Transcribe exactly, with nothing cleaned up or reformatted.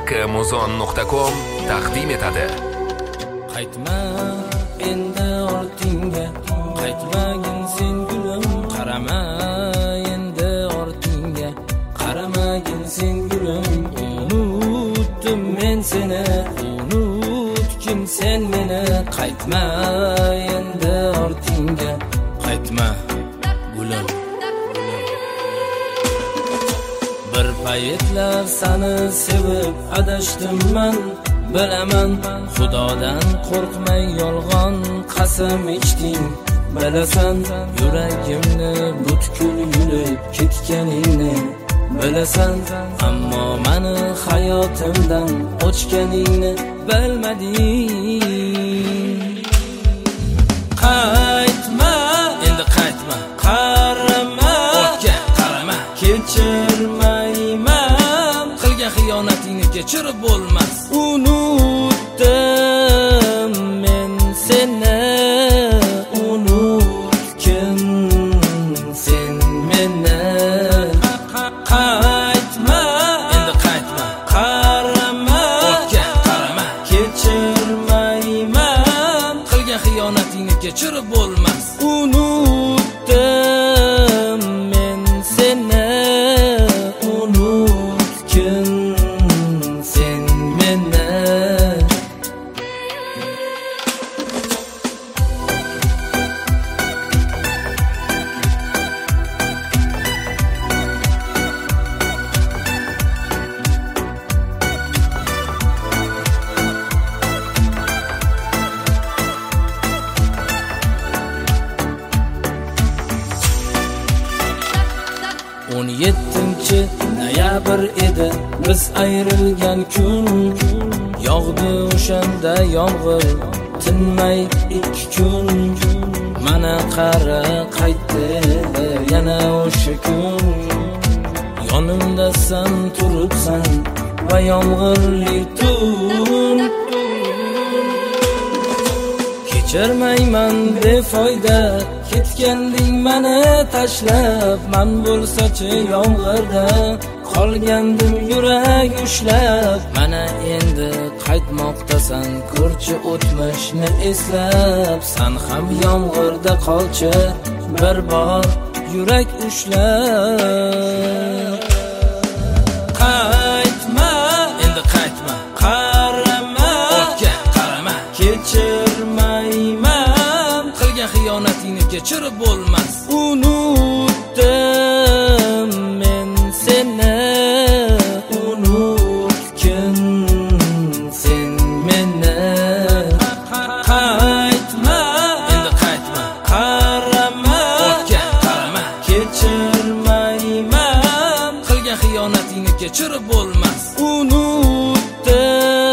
haqqimuzon nuqta com taqdim etadi. Qaytma endi ortingga, qaytmagin sen gulim, qarama endi ortingga, qaramagin sen gulim. Unutdim men seni, unutgin sen meni, qaytma endi ortingga, qaytma gulim. Bir paytlar seni sevib adashdim men, bilaman Xudodan qo'rqmay yolg'on qasam ichding. Bilasan yuragimni butkul yulib ketganingni, bilasan ammo meni hayotimdan o'chganingni bilmading. Qaytma endi qaytma, qarama ortga qarama, kechirmayman qilgan xiyonatingni kechirib bo'lmas. Unutdim men seni, unutgin sen meni, qaytma endi qaytma, qarama ortga qarama, kechirmayman qilgan xiyonatingni kechirib bo'lmas. Unutdim men seni, unutgin sen meni. o'n yettinchi noyabr edi biz ayrilgan kun, yog'di o'shanda yomg'ir tinmay ikki kun. Mana qara qaytdi yana o'sha kun, yonimdasan turibsan va yomg'irli tun. Kechirmayman befoyda, ketganding meni tashlab, men bo'lsachi yomg'irda qolgandim yurak ushlab. Mana endi qaytmoqdasan, ko'rchi o'tmishni eslab, sen ham yomg'irda qolchi bir bor yurak ushlab. Qaytma endi qaytma, qarama ortga qarama, kechirmayman qilgan xiyonatingni kechirib bo'lmas. Unutdim men seni, unutgin sen meni, qaytma endi qaytma, qarama ortga qarama, kechirmayman qilgan xiyonatingni kechirib bo'lmas. Unutdim